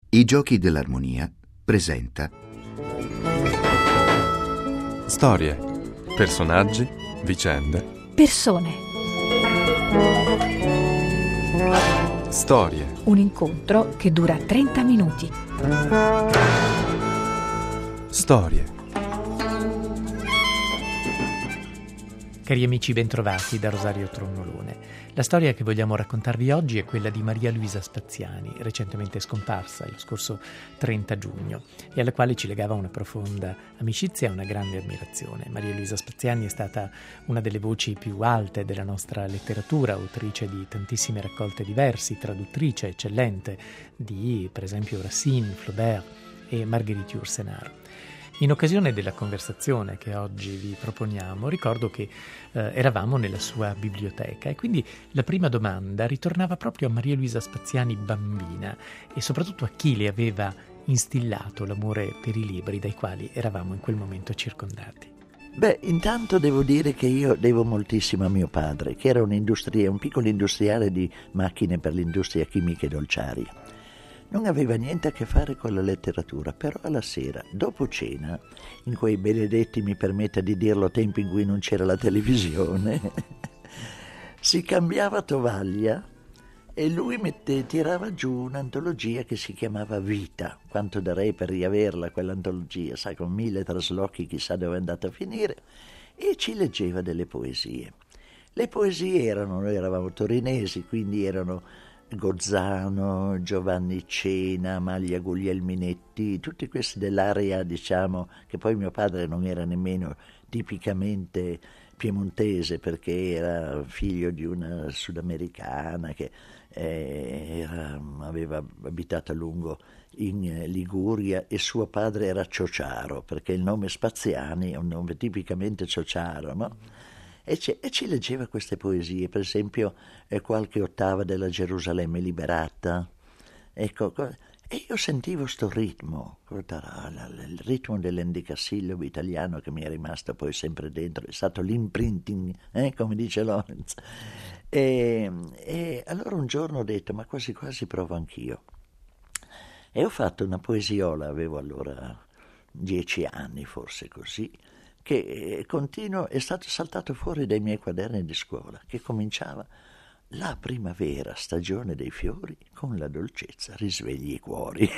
I Giochi dell'Armonia presenta storie, personaggi, vicende, persone, storie, un incontro che dura 30 minuti. storie. Cari amici, bentrovati da Rosario Tronnolone. La storia che vogliamo raccontarvi oggi è quella di Maria Luisa Spaziani, recentemente scomparsa lo scorso 30 giugno, e alla quale ci legava una profonda amicizia e una grande ammirazione. Maria Luisa Spaziani è stata una delle voci più alte della nostra letteratura, autrice di tantissime raccolte di versi, traduttrice eccellente di, per esempio, Racine, Flaubert e Marguerite Yourcenar. In occasione della conversazione che oggi vi proponiamo, ricordo che eravamo nella sua biblioteca e quindi la prima domanda ritornava proprio a Maria Luisa Spaziani bambina e soprattutto a chi le aveva instillato l'amore per i libri dai quali eravamo in quel momento circondati. Beh, intanto devo dire che io devo moltissimo a mio padre, che era un piccolo industriale di macchine per l'industria chimica e dolciaria. Non aveva niente a che fare con la letteratura, però alla sera, dopo cena, in quei benedetti, mi permetta di dirlo, tempi in cui non c'era la televisione, si cambiava tovaglia e lui tirava giù un'antologia che si chiamava Vita. Quanto darei per riaverla quell'antologia, sai, con 1000 traslochi, chissà dove è andata a finire, e ci leggeva delle poesie. Le poesie noi eravamo torinesi, quindi erano Gozzano, Giovanni Cena, Amalia Guglielminetti, tutti questi dell'area, diciamo, che poi mio padre non era nemmeno tipicamente piemontese perché era figlio di una sudamericana che aveva abitato a lungo in Liguria e suo padre era ciociaro, perché il nome Spaziani è un nome tipicamente ciociaro, no? E ci leggeva queste poesie, per esempio qualche ottava della Gerusalemme liberata, ecco, e io sentivo sto ritmo, il ritmo dell'endecasillabi italiano che mi è rimasto poi sempre dentro, è stato l'imprinting, come dice Lorenz. E allora un giorno ho detto, ma quasi quasi provo anch'io. E ho fatto una poesiola, avevo allora 10 anni, forse così, che è stato saltato fuori dai miei quaderni di scuola, che cominciava: la primavera, stagione dei fiori, con la dolcezza risvegli i cuori.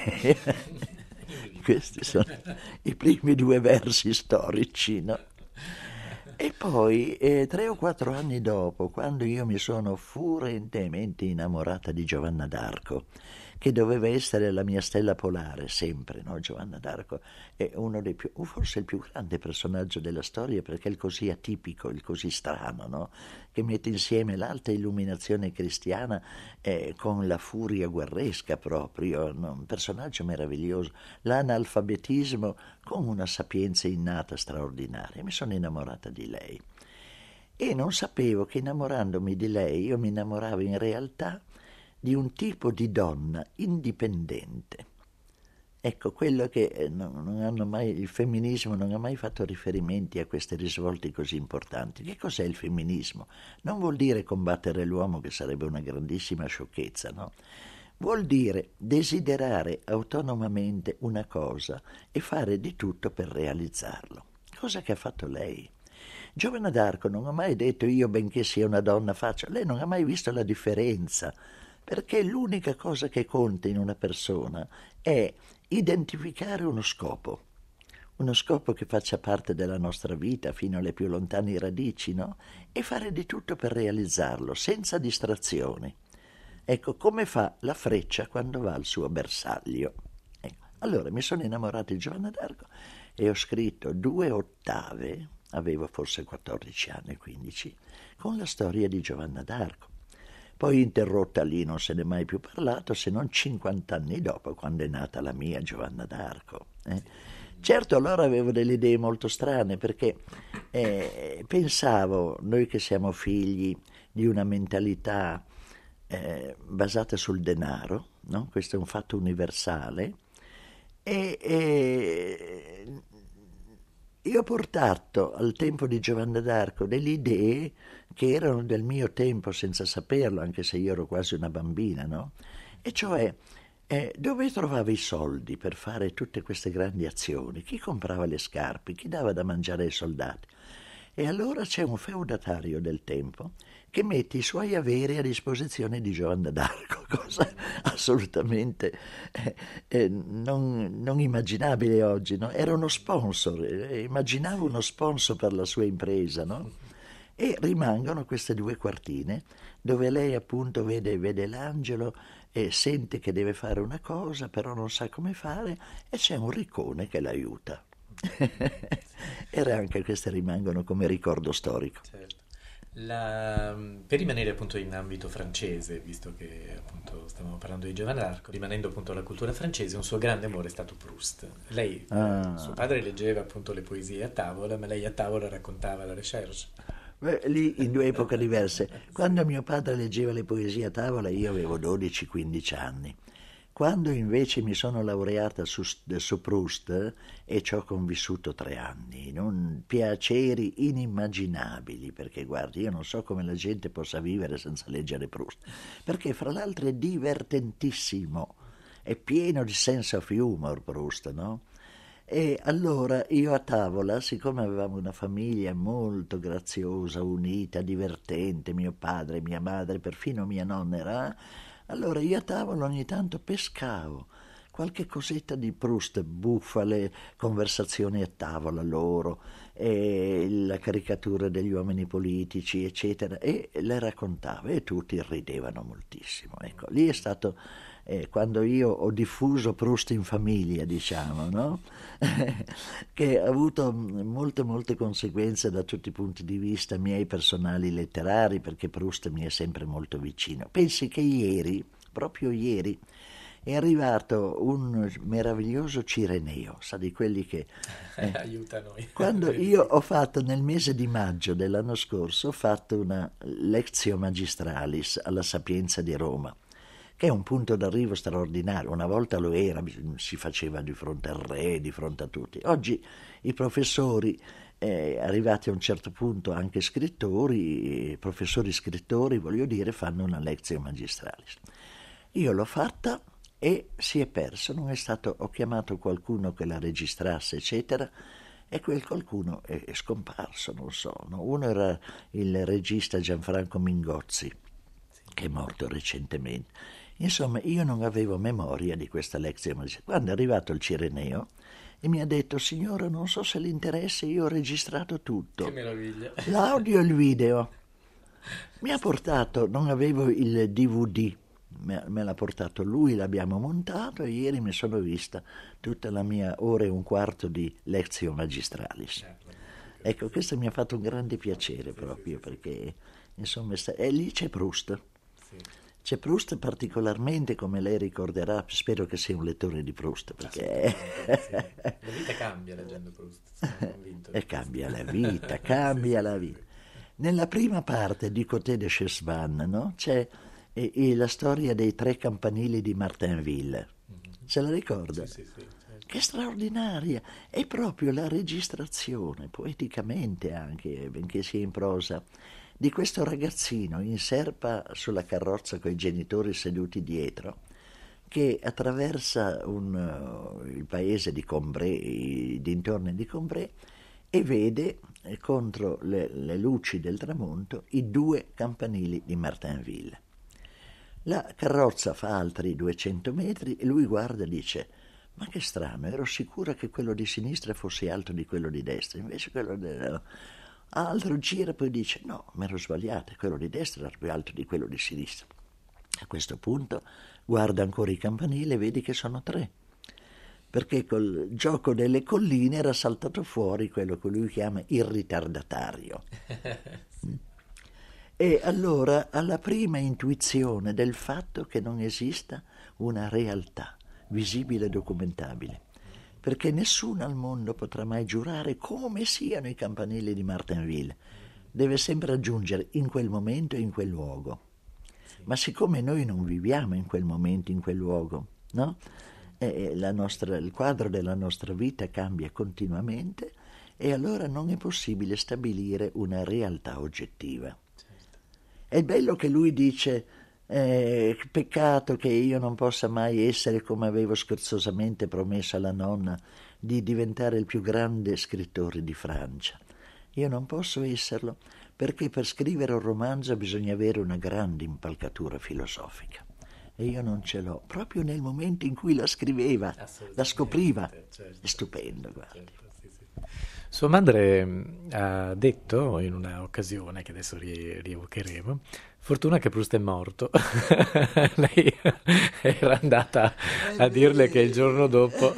Questi sono i primi 2 versi storici, no? E poi, 3 o 4 anni dopo, quando io mi sono furiosamente innamorata di Giovanna d'Arco, che doveva essere la mia stella polare, sempre, no? Giovanna d'Arco è uno dei più, forse il più grande personaggio della storia, perché è il così atipico, il così strano, no? Che mette insieme l'alta illuminazione cristiana con la furia guerresca proprio, no? Un personaggio meraviglioso, l'analfabetismo con una sapienza innata straordinaria. Mi sono innamorata di lei e non sapevo che innamorandomi di lei io mi innamoravo in realtà di un tipo di donna indipendente. Ecco, quello che non hanno mai, il femminismo non ha mai fatto riferimenti a questi risvolti così importanti. Che cos'è il femminismo? Non vuol dire combattere l'uomo, che sarebbe una grandissima sciocchezza, no? Vuol dire desiderare autonomamente una cosa e fare di tutto per realizzarlo. Cosa che ha fatto lei. Giovanna d'Arco non ha mai detto io, benché sia una donna, faccio. Lei non ha mai visto la differenza, perché l'unica cosa che conta in una persona è identificare uno scopo che faccia parte della nostra vita fino alle più lontane radici, no? E fare di tutto per realizzarlo, senza distrazioni. Ecco, come fa la freccia quando va al suo bersaglio. Ecco. Allora mi sono innamorato di Giovanna d'Arco e ho scritto 2 ottave, avevo forse 14 anni, 15, con la storia di Giovanna d'Arco. Poi interrotta lì, non se n'è mai più parlato, se non 50 anni dopo, quando è nata la mia Giovanna d'Arco. Certo, allora avevo delle idee molto strane, perché pensavo, noi che siamo figli di una mentalità basata sul denaro, no? Questo è un fatto universale, e io ho portato al tempo di Giovanna d'Arco delle idee che erano del mio tempo senza saperlo, anche se io ero quasi una bambina, no? E cioè Dove trovava i soldi per fare tutte queste grandi azioni? Chi comprava le scarpe? Chi dava da mangiare ai soldati? E allora c'è un feudatario del tempo che mette i suoi averi a disposizione di Giovanna d'Arco, cosa assolutamente non immaginabile oggi, no? Era uno sponsor, immaginava uno sponsor per la sua impresa, no? E rimangono queste due quartine dove lei appunto vede l'angelo e sente che deve fare una cosa, però non sa come fare, e c'è un riccone che l'aiuta. E anche queste rimangono come ricordo storico. Certo. Per rimanere appunto in ambito francese, visto che appunto stavamo parlando di Giovanna d'Arco, rimanendo appunto alla cultura francese, un suo grande amore è stato Proust. Lei, suo padre leggeva appunto le poesie a tavola, ma lei a tavola raccontava la recherche. Beh, lì in due epoche diverse. Quando mio padre leggeva le poesie a tavola io avevo 12-15 anni. Quando invece mi sono laureata su Proust, e ci ho convissuto 3 anni, in piaceri inimmaginabili, perché guardi, io non so come la gente possa vivere senza leggere Proust, perché fra l'altro è divertentissimo, è pieno di sense of humor Proust, no? E allora io a tavola, siccome avevamo una famiglia molto graziosa, unita, divertente, mio padre, mia madre, perfino mia nonna era, allora io a tavola ogni tanto pescavo qualche cosetta di Proust, bufale, conversazioni a tavola loro, e la caricatura degli uomini politici, eccetera, e le raccontavo e tutti ridevano moltissimo. Ecco, lì è stato quando io ho diffuso Proust in famiglia, diciamo, no? Che ha avuto molte conseguenze da tutti i punti di vista miei personali letterari, perché Proust mi è sempre molto vicino. Pensi che proprio ieri, è arrivato un meraviglioso Cireneo, sa, di quelli che aiuta noi. Quando io ho fatto nel mese di maggio dell'anno scorso, ho fatto una Lectio Magistralis alla Sapienza di Roma, che è un punto d'arrivo straordinario. Una volta lo era, si faceva di fronte al re, di fronte a tutti. Oggi i professori, arrivati a un certo punto anche scrittori, professori scrittori, voglio dire, fanno una Lectio Magistralis. Io l'ho fatta e si è perso, non è stato, ho chiamato qualcuno che la registrasse, eccetera, e quel qualcuno è scomparso, non so, no? Uno era il regista Gianfranco Mingozzi, che è morto recentemente. Insomma, io non avevo memoria di questa lezione. Quando è arrivato il Cireneo e mi ha detto: signora, non so se le interessa, io ho registrato tutto. Che meraviglia. L'audio e il video. Mi ha portato, non avevo il DVD, me l'ha portato lui, l'abbiamo montato e ieri mi sono vista tutta la mia ora e un quarto di Lectio Magistralis. Ecco, questo mi ha fatto un grande piacere proprio, perché insomma, e lì c'è Proust. C'è Proust particolarmente, come lei ricorderà, spero che sia un lettore di Proust, perché la vita cambia leggendo Proust, sono convinto. E cambia la vita, cambia la vita. Nella prima parte di Côté de Chessvan, no? C'è la storia dei 3 campanili di Martinville. Se la ricorda? Sì, certo. Che straordinaria! È proprio la registrazione, poeticamente anche, benché sia in prosa, di questo ragazzino in serpa sulla carrozza con i genitori seduti dietro, che attraversa il paese di Combray, i dintorni di Combray, e vede contro le luci del tramonto i 2 campanili di Martinville. La carrozza fa altri 200 metri e lui guarda e dice: ma che strano, ero sicura che quello di sinistra fosse alto di quello di destra, invece quello altro gira, poi dice: no, mi ero sbagliata, quello di destra era più alto di quello di sinistra. A questo punto guarda ancora i campanili e vedi che sono 3, perché col gioco delle colline era saltato fuori quello che lui chiama il ritardatario. E allora alla prima intuizione del fatto che non esista una realtà visibile e documentabile, perché nessuno al mondo potrà mai giurare come siano i campanili di Martinville, deve sempre aggiungere in quel momento e in quel luogo. Ma siccome noi non viviamo in quel momento, in quel luogo, no? Il quadro della nostra vita cambia continuamente e allora non è possibile stabilire una realtà oggettiva. È bello che lui dice: Peccato che io non possa mai essere, come avevo scherzosamente promesso alla nonna, di diventare il più grande scrittore di Francia. Io non posso esserlo perché per scrivere un romanzo bisogna avere una grande impalcatura filosofica. E io non ce l'ho, proprio nel momento in cui la scriveva, la scopriva. Certo. È stupendo, guardi. Certo, sì, sì. Sua madre ha detto in una occasione che adesso rievocheremo: fortuna che Proust è morto. Lei era andata a dirle che il giorno dopo.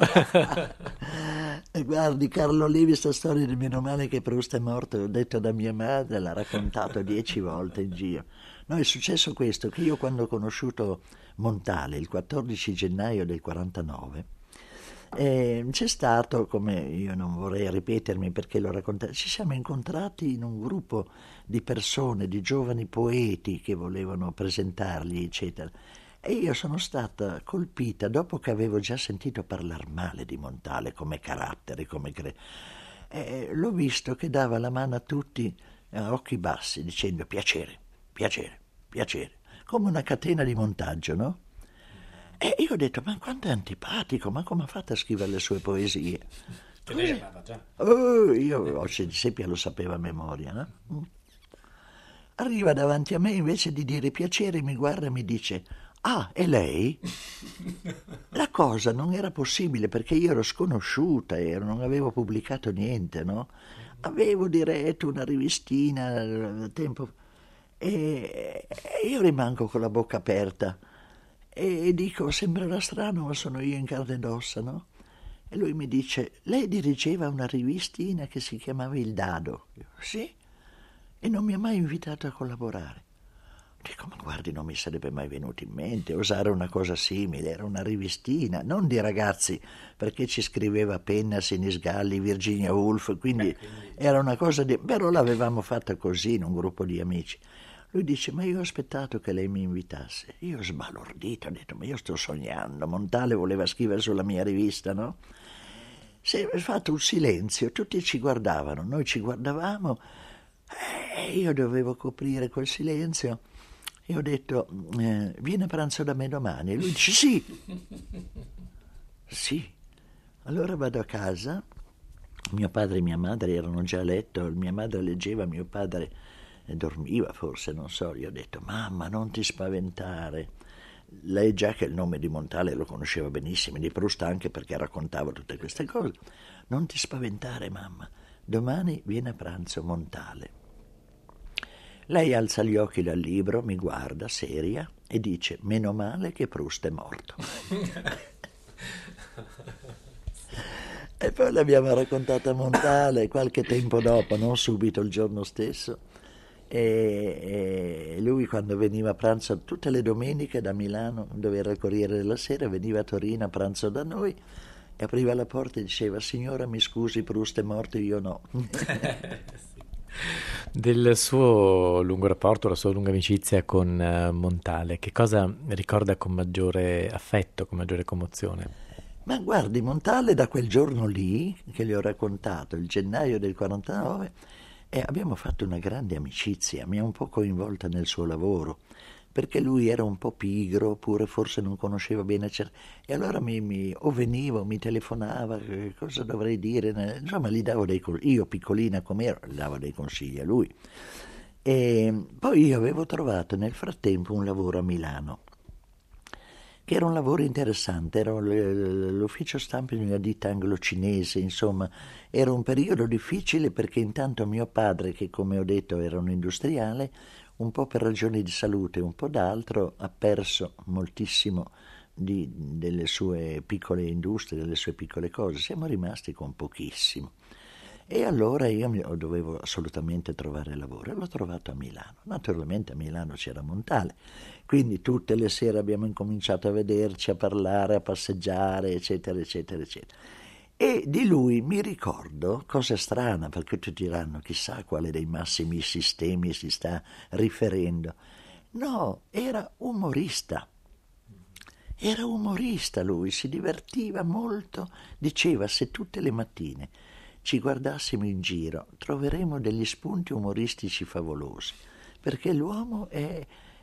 Guardi, Carlo Levi, sta storia di meno male che Proust è morto, l'ho detto da mia madre, l'ha raccontato 10 volte in giro. No, è successo questo, che io quando ho conosciuto Montale, il 14 gennaio del 49, c'è stato, come io non vorrei ripetermi perché l'ho raccontato, ci siamo incontrati in un gruppo di persone, di giovani poeti che volevano presentargli, eccetera. E io sono stata colpita, dopo che avevo già sentito parlare male di Montale come carattere, l'ho visto che dava la mano a tutti a occhi bassi, dicendo piacere, piacere, piacere, come una catena di montaggio, no? E io ho detto, ma quanto è antipatico, ma come ha fatto a scrivere le sue poesie? Che lei amava già. Io Oce di Seppia lo sapevo a memoria, no? Arriva davanti a me, invece di dire piacere, mi guarda e mi dice, ah, e lei? La cosa non era possibile perché io ero sconosciuta, non avevo pubblicato niente, no? Avevo diretto una rivistina al tempo e io rimango con la bocca aperta e dico, sembrerà strano ma sono io in carne ed ossa, no? E lui mi dice, lei dirigeva una rivistina che si chiamava Il Dado? Io, sì, e non mi ha mai invitato a collaborare. Dico, ma guardi, non mi sarebbe mai venuto in mente usare una cosa simile, era una rivistina, non di ragazzi, perché ci scriveva Penna, Sinisgalli, Virginia Woolf, quindi era una cosa di... però l'avevamo fatta così in un gruppo di amici. Lui dice, ma io ho aspettato che lei mi invitasse. Io ho sbalordito, ho detto, ma io sto sognando, Montale voleva scrivere sulla mia rivista, no? Si è fatto un silenzio, tutti ci guardavano, noi ci guardavamo, e io dovevo coprire quel silenzio. E ho detto, vieni a pranzo da me domani? E lui dice, sì. Sì. Allora vado a casa, mio padre e mia madre erano già a letto, mia madre leggeva, mio padre dormiva forse, non so. Gli ho detto, mamma, non ti spaventare. Lei già che il nome di Montale lo conosceva benissimo, di Proust anche perché raccontava tutte queste cose. Non ti spaventare, mamma, domani viene a pranzo Montale. Lei alza gli occhi dal libro, mi guarda seria e dice, meno male che Proust è morto. E poi l'abbiamo raccontata a Montale qualche tempo dopo, non subito, il giorno stesso. E lui quando veniva a pranzo tutte le domeniche da Milano, dove era il Corriere della Sera, veniva a Torino a pranzo da noi e apriva la porta e diceva, signora mi scusi, Proust è morto, io no. Del suo lungo rapporto, la sua lunga amicizia con Montale, che cosa ricorda con maggiore affetto, con maggiore commozione? Ma guardi, Montale da quel giorno lì, che le ho raccontato, il gennaio del 49, abbiamo fatto una grande amicizia, mi ha un po' coinvolta nel suo lavoro, perché lui era un po' pigro, oppure forse non conosceva bene, e allora o veniva o mi telefonava, cosa dovrei dire, insomma gli davo dei consigli, io piccolina come ero, gli davo dei consigli a lui. E poi io avevo trovato nel frattempo un lavoro a Milano, che era un lavoro interessante, era l'ufficio stampa di una ditta anglo-cinese, insomma, era un periodo difficile perché intanto mio padre, che come ho detto era un industriale, un po' per ragioni di salute, un po' d'altro, ha perso moltissimo delle sue piccole industrie, delle sue piccole cose, siamo rimasti con pochissimo. E allora io dovevo assolutamente trovare lavoro e l'ho trovato a Milano. Naturalmente a Milano c'era Montale, quindi tutte le sere abbiamo incominciato a vederci, a parlare, a passeggiare, eccetera, eccetera, eccetera. E di lui mi ricordo, cosa strana, perché tutti diranno chissà a quale dei massimi sistemi si sta riferendo. No, era umorista. Era umorista lui, si divertiva molto, diceva se tutte le mattine ci guardassimo in giro troveremo degli spunti umoristici favolosi, perché l'uomo è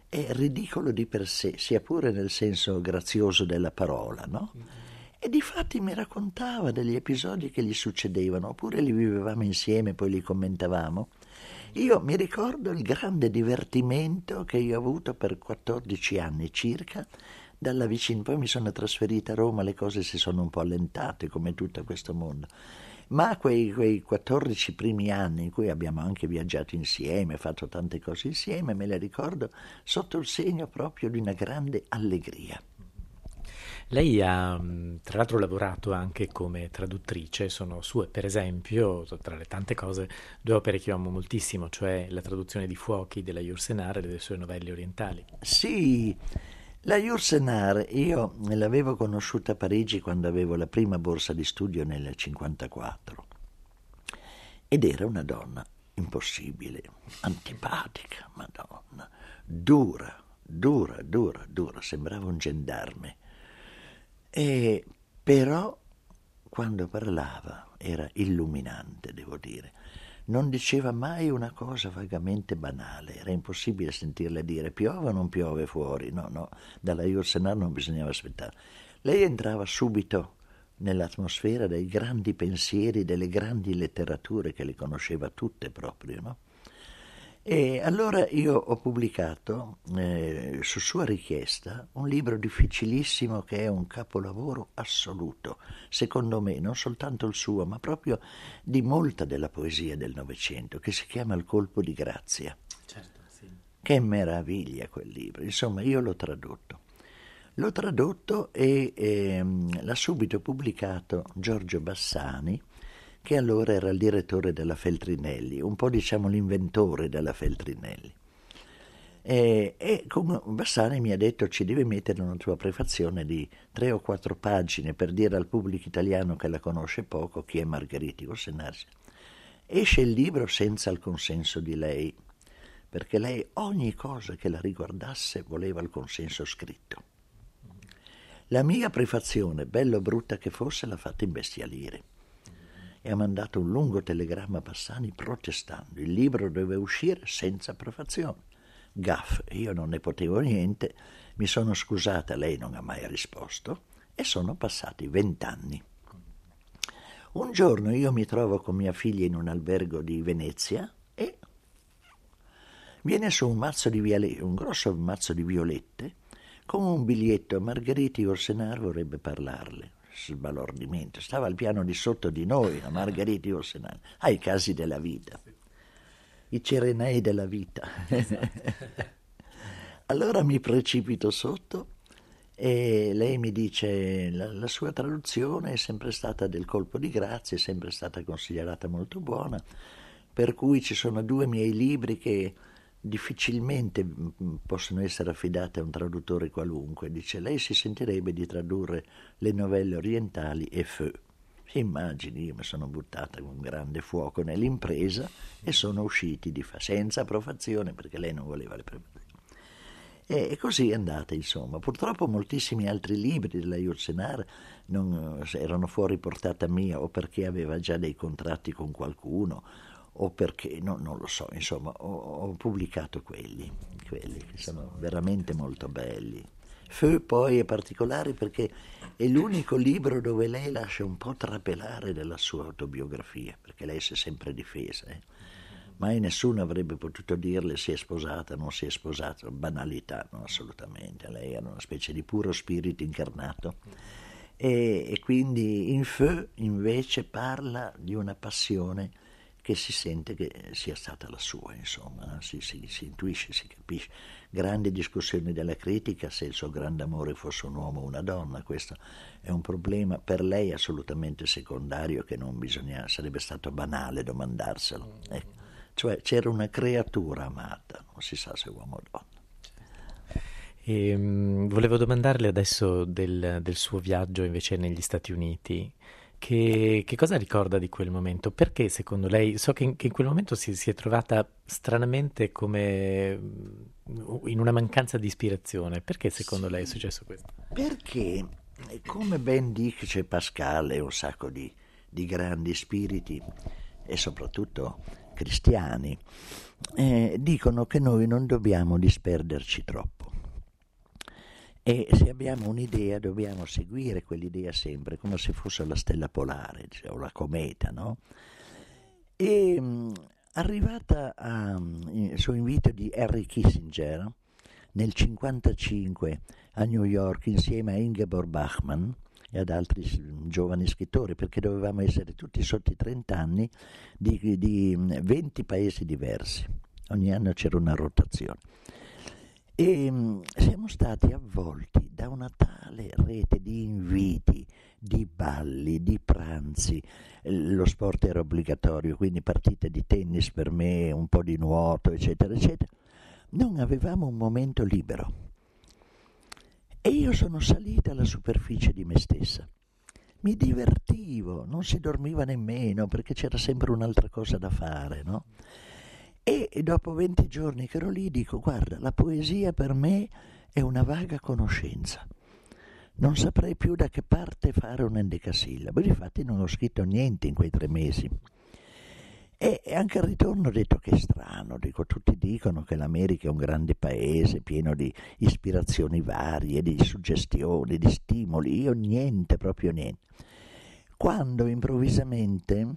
è ridicolo di per sé, sia pure nel senso grazioso della parola, no? E difatti mi raccontava degli episodi che gli succedevano, oppure li vivevamo insieme, poi li commentavamo. Io mi ricordo il grande divertimento che io ho avuto per 14 anni circa, dalla vicina, poi mi sono trasferita a Roma, le cose si sono un po' allentate come tutto questo mondo. Ma quei 14 primi anni in cui abbiamo anche viaggiato insieme, fatto tante cose insieme, me le ricordo sotto il segno proprio di una grande allegria. Lei ha tra l'altro lavorato anche come traduttrice, sono sue per esempio, tra le tante cose, due opere che io amo moltissimo, cioè la traduzione di Fuochi della Yourcenar e delle sue novelle orientali. Sì, la Yourcenar io l'avevo conosciuta a Parigi quando avevo la prima borsa di studio nel 1954 ed era una donna impossibile, antipatica, madonna, dura, sembrava un gendarme. E però quando parlava era illuminante, devo dire. Non diceva mai una cosa vagamente banale, era impossibile sentirla dire piove o non piove fuori, no, dalla Yourcenar non bisognava aspettare. Lei entrava subito nell'atmosfera dei grandi pensieri, delle grandi letterature che le conosceva tutte proprio, no? E allora io ho pubblicato, su sua richiesta, un libro difficilissimo che è un capolavoro assoluto, secondo me, non soltanto il suo, ma proprio di molta della poesia del Novecento, che si chiama Il colpo di grazia. Certo, sì. Che meraviglia quel libro, insomma io l'ho tradotto. L'ho tradotto e l'ha subito pubblicato Giorgio Bassani, che allora era il direttore della Feltrinelli, un po' diciamo l'inventore della Feltrinelli. E con Bassani mi ha detto ci devi mettere una tua prefazione di 3 o 4 pagine per dire al pubblico italiano che la conosce poco chi è Margherita Yourcenar. Esce il libro senza il consenso di lei, perché lei ogni cosa che la riguardasse voleva il consenso scritto. La mia prefazione, bella o brutta che fosse, l'ha fatta imbestialire. E ha mandato un lungo telegramma a Bassani protestando. Il libro doveva uscire senza prefazione. Gaff, io non ne potevo niente, mi sono scusata, lei non ha mai risposto e sono passati 20 anni. Un giorno io mi trovo con mia figlia in un albergo di Venezia e viene su un grosso mazzo di violette con un biglietto: Margherita Yourcenar vorrebbe parlarle. Sbalordimento, stava al piano di sotto di noi, la Margherita Yourcenar, ai casi della vita, i cirenei della vita. Allora mi precipito sotto e lei mi dice la sua traduzione è sempre stata del colpo di grazia, è sempre stata considerata molto buona, per cui ci sono 2 miei libri che difficilmente possono essere affidate a un traduttore qualunque. Dice, lei si sentirebbe di tradurre le novelle orientali e Feu. Immagini, io mi sono buttata con grande fuoco nell'impresa e sono usciti senza prefazione, perché lei non voleva le prefazioni. E così è andata, insomma. Purtroppo moltissimi altri libri della Yourcenar erano fuori portata mia, o perché aveva già dei contratti con qualcuno, o perché, non lo so, insomma, ho pubblicato quelli che sono veramente molto belli. Feu poi è particolare perché è l'unico libro dove lei lascia un po' trapelare della sua autobiografia, perché lei si è sempre difesa. Mai nessuno avrebbe potuto dirle si è sposata, non si è sposata, banalità, no, assolutamente. Lei era una specie di puro spirito incarnato. E quindi in Feu invece parla di una passione che si sente che sia stata la sua, insomma, si intuisce, si capisce. Grandi discussioni della critica se il suo grande amore fosse un uomo o una donna, questo è un problema per lei assolutamente secondario che sarebbe stato banale domandarselo. Cioè c'era una creatura amata, non si sa se uomo o donna. E, volevo domandarle adesso del suo viaggio invece negli Stati Uniti. Che cosa ricorda di quel momento? Perché secondo lei, so che in quel momento si è trovata stranamente come in una mancanza di ispirazione. Perché secondo lei è successo questo? Perché, come ben dice Pascal e un sacco di grandi spiriti, e soprattutto cristiani, dicono che noi non dobbiamo disperderci troppo. E se abbiamo un'idea dobbiamo seguire quell'idea sempre, come se fosse la stella polare, cioè, o la cometa, no? E arrivata su invito di Henry Kissinger, nel 1955 a New York insieme a Ingeborg Bachmann e ad altri giovani scrittori, perché dovevamo essere tutti sotto i 30 anni, di 20 paesi diversi. Ogni anno c'era una rotazione. E siamo stati avvolti da una tale rete di inviti, di balli, di pranzi. Lo sport era obbligatorio, quindi partite di tennis per me, un po' di nuoto, eccetera, eccetera. Non avevamo un momento libero. E io sono salita alla superficie di me stessa. Mi divertivo, non si dormiva nemmeno perché c'era sempre un'altra cosa da fare, no? E dopo 20 giorni che ero lì dico: guarda, la poesia per me è una vaga conoscenza. Non saprei più da che parte fare un endecasillabo. Difatti non ho scritto niente in quei 3 mesi. E anche al ritorno ho detto: che strano, dico, tutti dicono che l'America è un grande paese pieno di ispirazioni varie, di suggestioni, di stimoli. Io niente, proprio niente. Quando improvvisamente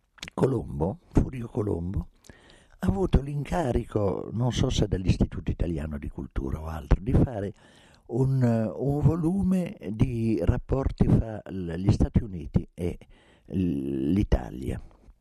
Furio Colombo, ha avuto l'incarico, non so se dall'Istituto Italiano di Cultura o altro, di fare un volume di rapporti fra gli Stati Uniti e l'Italia.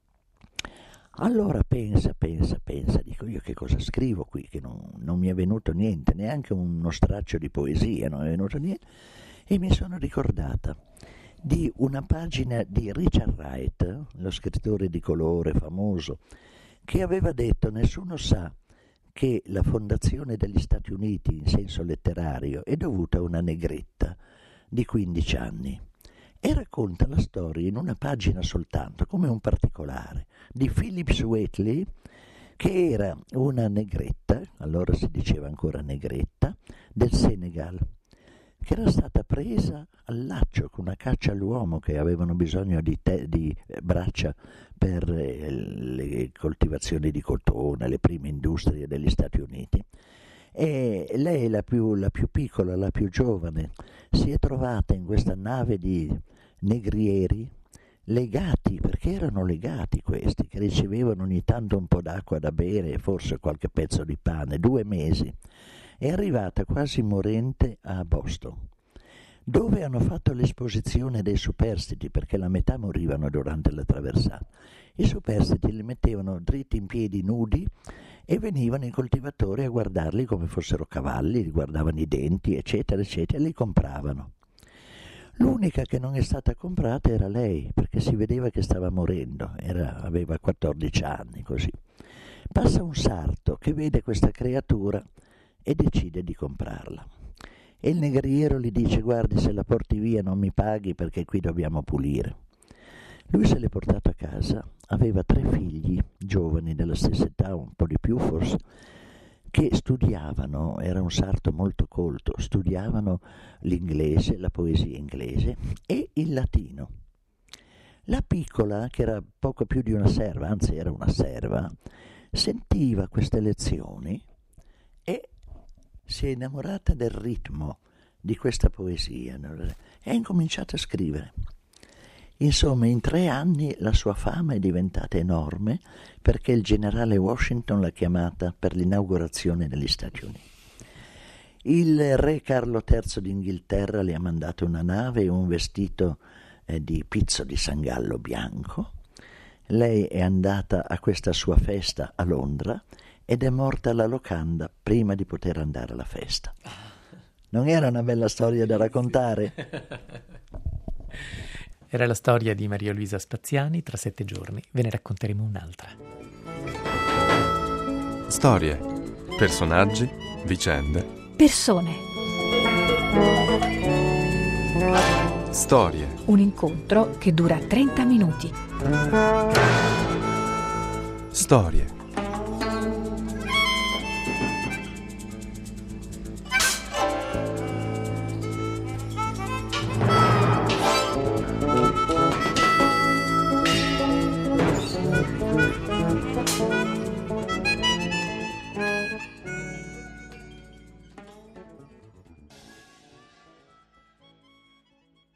Allora pensa, dico, io che cosa scrivo qui, che non mi è venuto niente, neanche uno straccio di poesia, non è venuto niente, e mi sono ricordata di una pagina di Richard Wright, lo scrittore di colore famoso, che aveva detto: nessuno sa che la fondazione degli Stati Uniti in senso letterario è dovuta a una negretta di 15 anni. E racconta la storia in una pagina soltanto, come un particolare, di Phillips Wheatley, che era una negretta, allora si diceva ancora negretta, del Senegal, che era stata presa al laccio con una caccia all'uomo, che avevano bisogno di braccia per le coltivazioni di cotone, le prime industrie degli Stati Uniti. E lei, la più piccola, la più giovane, si è trovata in questa nave di negrieri legati, perché erano legati questi, che ricevevano ogni tanto un po' d'acqua da bere e forse qualche pezzo di pane, 2 mesi. È arrivata quasi morente a Boston, dove hanno fatto l'esposizione dei superstiti, perché la metà morivano durante la traversata. I superstiti li mettevano dritti in piedi, nudi, e venivano i coltivatori a guardarli come fossero cavalli, li guardavano i denti, eccetera, eccetera, e li compravano. L'unica che non è stata comprata era lei, perché si vedeva che stava morendo, aveva 14 anni, così. Passa un sarto che vede questa creatura e decide di comprarla. E il negriero gli dice: guardi, se la porti via non mi paghi perché qui dobbiamo pulire. Lui se l'è portato a casa, aveva 3 figli, giovani della stessa età, un po' di più forse, che studiavano, era un sarto molto colto, studiavano l'inglese, la poesia inglese e il latino. La piccola, che era poco più di una serva, anzi era una serva, sentiva queste lezioni e si è innamorata del ritmo di questa poesia e ha incominciato a scrivere. Insomma, in 3 anni la sua fama è diventata enorme, perché il generale Washington l'ha chiamata per l'inaugurazione degli Stati Uniti. Il re Carlo III d'Inghilterra le ha mandato una nave e un vestito di pizzo di sangallo bianco. Lei è andata a questa sua festa a Londra ed è morta alla locanda prima di poter andare alla festa. Non era una bella storia da raccontare? Era la storia di Maria Luisa Spaziani. Tra 7 giorni ve ne racconteremo un'altra. Storie, personaggi, vicende. Persone. Storie. Un incontro che dura 30 minuti. Storie.